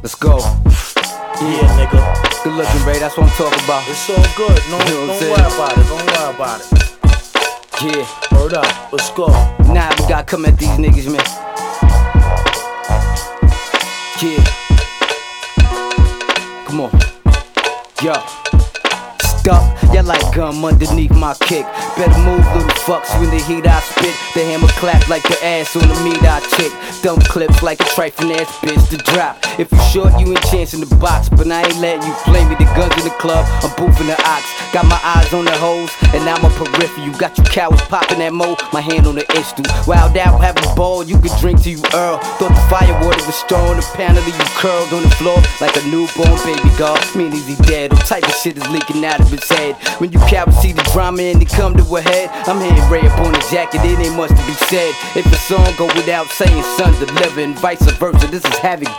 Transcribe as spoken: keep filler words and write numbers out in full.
Let's go. Yeah, nigga. Good looking, Ray, that's what I'm talking about. It's all good. No, You know what I'm don't saying? worry about it. Don't worry about it. Yeah. Word up. Let's go. Now we gotta come at these niggas, man. Yeah. Come on. Yo. Stuck, yeah, like gum underneath my kick. Better move, little fucks, when the heat I spit. The hammer clap like the ass on the meat I chick. Dumb clips like a trifling ass bitch to drop. If you short, you ain't chance in the box, but I ain't letting you play me. The guns in the club, I'm boofing the ox. Got my eyes on the hoes, and I'm a peripheral. You got you cowards popping that mo, my hand on the instru. Wild out, have a ball, you could drink till you Earl. Thought the fire water was strong, the panel of you curled on the floor like a newborn baby girl. Mean is he dead? All type of shit is leaking out of his head. When you cowards see the drama and they come to a head, I'm hitting Ray up on the jacket, it ain't much to be said. If a song go without saying, son, deliver, and vice versa. This is havoc.